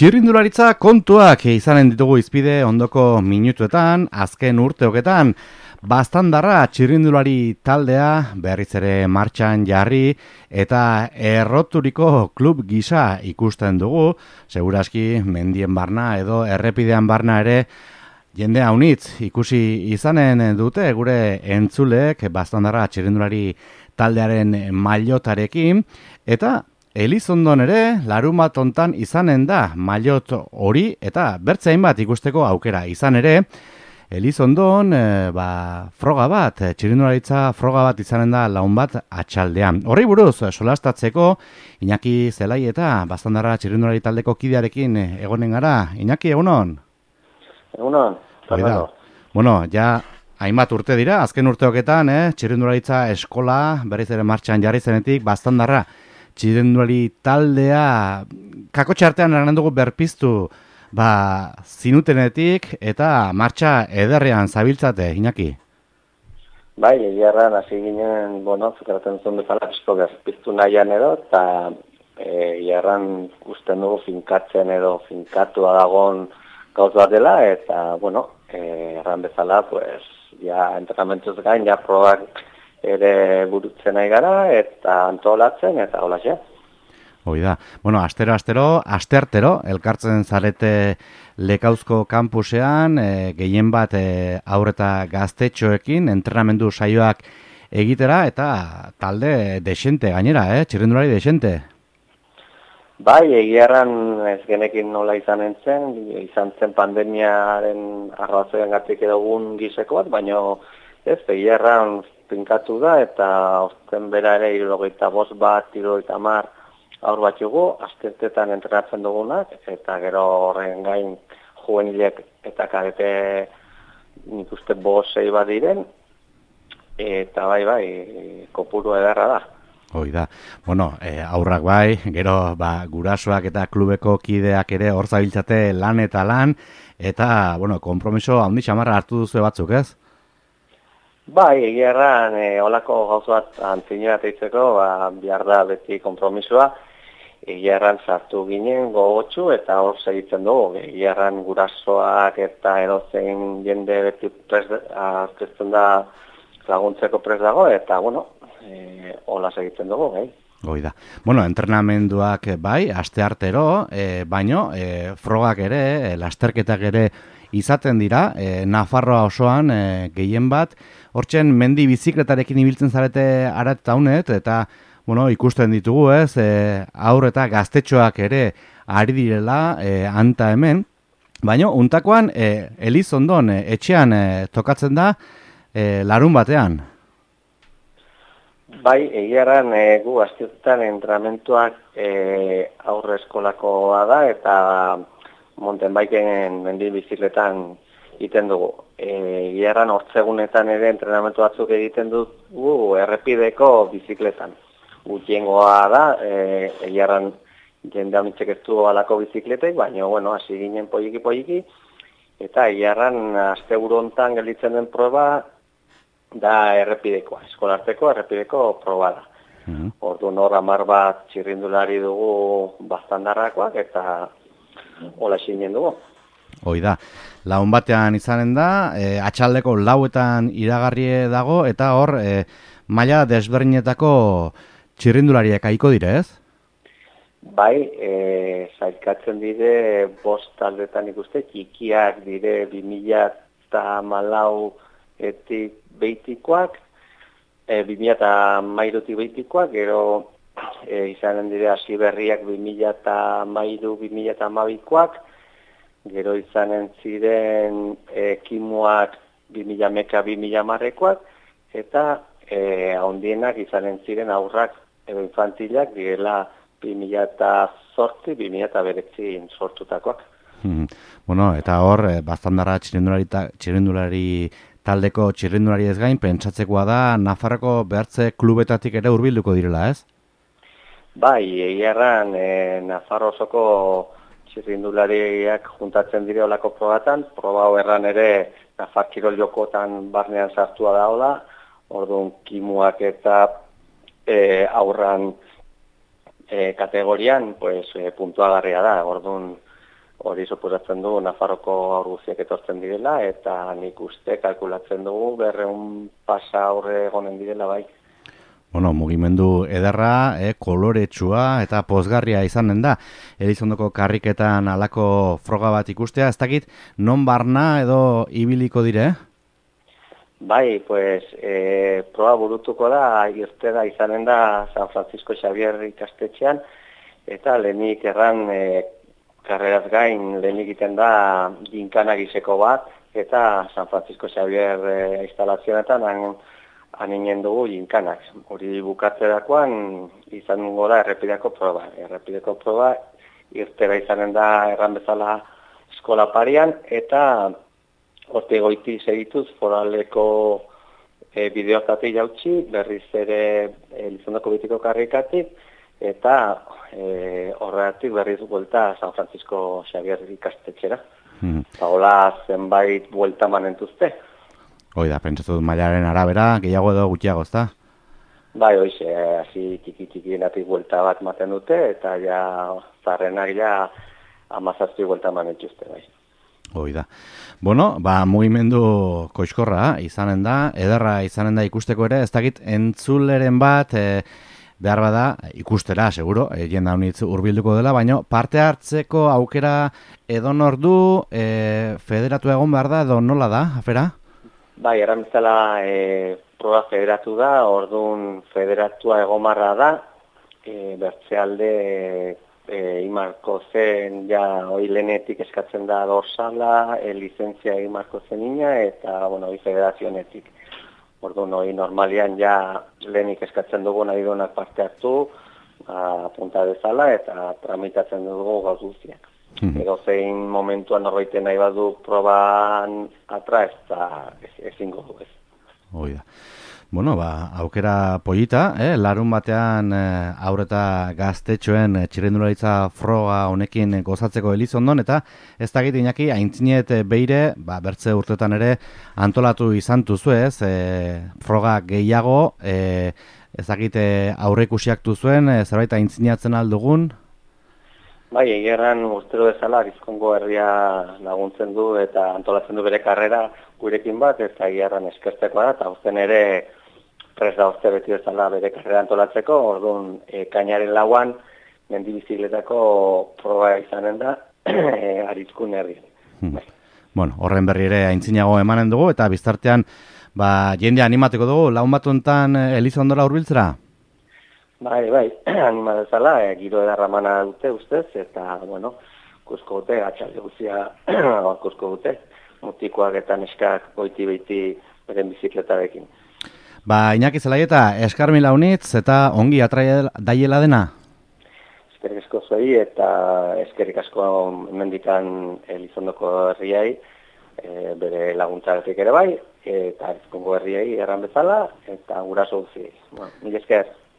Txirrindularitza kontuak izanen ditugu izpide ondoko minutuetan, azken urteoketan, baztandarra txirrindulari taldea berriz ere martxan jarri eta erroturiko klub gisa ikusten dugu, seguraski mendien barna edo errepidean barna ere jende haunitz ikusi izanen dute gure entzuleek baztandarra txirrindulari taldearen mailotarekin eta Elizondon ere, larunbat hontan izanen da maillot hori eta bertze hainbat ikusteko aukera izan ere, Elizondon froga bat, txirrindularitza froga bat izanen da laun bat atxaldean. Horri buruz, solastatzeko, Iñaki Zelai eta baztandarra txirrindulari taldeko kidearekin egonen gara. Iñaki, egunon? Egunon, Fernando. Bueno, ja hainbat urte dira, azken urteoketan, txirrindularitza eskola, berriz ere martxan jarri zenetik, baztandarra txirrindulari taldea kakotxe artean eranen dugu berpiztu zinutenetik eta martxa ederrean zabiltzate, Iñaki? Bai, egiarran hasi ginen, zukeratzen zuen bezala pixko berpiztu nahian edo, eta egiarran gusten dugu finkatzen edo finkatua dagoen gauz bat dela, eta, erran bezala, ja entrenamentzuz gain, ja probak ere burutzen nahi gara, eta antolatzen, eta holaxe. Hoi da. Asteartero, elkartzen zarete Lekauzko kampusean, gehien bat haur eta gaztetxoekin, entrenamendu saioak egitera, eta talde desente gainera, txirrindulari desente. Bai, egiarran ez genekin nola izan zen pandemiaren arrazoen gatik edogun gizeko bat, baina ez, egiarran pinkatu da, eta orten bera ere 75 bat, 70 aur bat jugu, astetetan entrenatzen dugunak, eta gero horren gain juvenilek eta kadete nik uste 5-6 bat diren, eta bai, kopuru ederra da. Hoi da. Aurrak bai, gero gurasoak eta klubeko kideak ere hor zabiltzate lan eta lan, eta, konpromiso handi xamarra hartu duzu batzuk, ez? Bai, egiarran, holako gauz bat antzinerat eitzeko, behar da beti kompromisoa, egiarran sartu ginen gogotxu eta hor segitzen dugu. Egiarran gurasoak eta edozein jende beti aurkezten da laguntzeko prest dago, eta, hola segitzen dugu, gai. Hoi da. Entrenamenduak bai, asteartero, baino, frogak ere, lasterketak ere izaten dira, Nafarroa osoan gehien bat, hortzen mendi bizikletarekin ibiltzen zarete arat taunet, eta ikusten ditugu ez, aur eta gaztetxoak ere ari direla anta hemen, baino, untakoan Elizondon etxean tokatzen da larun batean. Bai, egiarran gu asteetan entrenamentuak aurre eskolakoa da, eta mountain biken mendi bizikletan egiten dugu. Egiarran hortzegunetan ere entrenamentu batzuk egiten dugu errepideko bizikletan. Gutiengoa da, egiarran jende haunitzek ez du alako bizikletek, baina, hasi ginen poliki, eta egiarran asteburu hontan gelditzen den proba da errepidekoa, eskolarteko errepideko proba da. Orduan hor 10 bat txirrindulari dugu baztandarrakoak, eta hola xinen dugu. Hoi da. Laun batean izanen da, atxaldeko 4etan iragarrie dago, eta hor maila desberdinetako txirrindulariak aiko dire, ez? Bai, zailkatzen dire 5 taldetan ikuste, txikiak dire 2014etik behitikoak, 2013etik behitikoak, gero izanen dire hasi berriak 2013-2012koak, gero izanen ziren kimuak 2000-2010koak, eta haundienak izanen ziren aurrak edo infantilak direla 2008-2009 sortutakoak. Eta hor, baztandarra txirrindulari taldeko txirrindulari ez gain, pentsatzekoa da Nafarroko behartze klubetatik ere hurbilduko direla, ez? Bai, egiarran Nafarro osoko txirrindulariak juntatzen dire olako probatan, proba erran ere Nafar kirol jokotan barnean sartua da hola, orduan kimuak eta aurran kategorian puntuagarria da, orduan hori suposatzen du Nafarroko haur guztiak etortzen direla, eta nik uste kalkulatzen dugu 200 pasa aurre egonen direla bai. Bueno, mugimendu ederra, koloretsua eta pozgarria izanen da. Elizondoko karriketan alako froga bat ikustea, ez dakit non barna edo ibiliko dire? Bai, pues, proba burutuko da, irtera izanen da San Francisco Xavier ikastetxean, eta lehenik erran karreraz gain lehenik egiten da ginkana giseko bat, eta San Francisco Xavier instalazionetan aninen dugu ginkanak. Hori bukatzerakoan izango da errepideko proba. Errepideko proba irtera izanen da erran bezala eskola parian, eta horte goiti segituz foraleko bideotatik jautsi, berriz ere Elizondoko bitiko karrikatik, eta horregatik berriz buelta San Francisco Xavier ikastetxera. Eta hola zenbait buelta manentuzte. Hoi da, pentsatu dut mailaren arabera, gehiago edo gutxiago, ezta? Bai, hoize, hasi txiki-txikienatik buelta bat maten dute, eta ja zarrenak ja 17 buelta manentuzte, bai. Hoi da. Bueno, mugimendu koizkorra izanen da, ederra izanen da ikusteko ere, ez dakit entzuleren bat, behar bada, ikustera, seguro, jenda honitz hurbilduko dela, baina parte hartzeko aukera edonor du, federatu egon behar da, edo nola da, afera? Bai, erran bezala proba federatu da, orduan federatua egomarra da, bertzealde Imarko zen, ja, hoi lehenetik eskatzen da dorsala, lizentzia Imarko zenina, eta, bueno, hoi federazionetik. Orduan, hoi normalian ja lehenik eskatzen dugu nahi duenak parte hartu, punta bezala, eta tramitatzen dugu gauz guztiak. Edo zein momentuan norbaiten nahi badu proban atra ezingo du ez. Hoi da. Bueno, aukera polita, larun batean aurreta gaztetxoen txirrindularitza froga honekin gozatzeko Elizondon, eta ez dakit Iñaki, aintzinet beire, bertze urtetan ere antolatu izan duzu ez, froga gehiago, ez dakit aurreikusiak duzuen, zerbait aintzinatzen aldugun? Bai, egerran urtero bezala Bizkongo herria laguntzen du eta antolatzen du bere karrera gurekin bat, eta egerran eskertzekoa da, eta urten ere prest da urte beti bezala bere karrera antolatzeko, orduan kainaren lauan mendibizikletako proba izanen da Aritzkun herrian. Bueno, horren berri ere aintzinago emanen dugu, eta biztartean jende animateko dugu, laun bat hontan Elizondora hurbiltzera? Bai, anima dezala, giro edarramana dute ustez, eta, bueno, kusko dute, atxalde guzia kusko dute, mutikoak eta neskak goiti-beiti beren bizikletarekin. Iñaki Zelaieta, eskar mila unitz eta ongi atraia daiela dena? Eskerrik asko zuei eta eskerrik asko mendikan Elizondoko herriai, bere laguntzagatik ere bai, eta Bizkongo herriai erran bezala, eta guraso guztiei. Bueno, mila esker.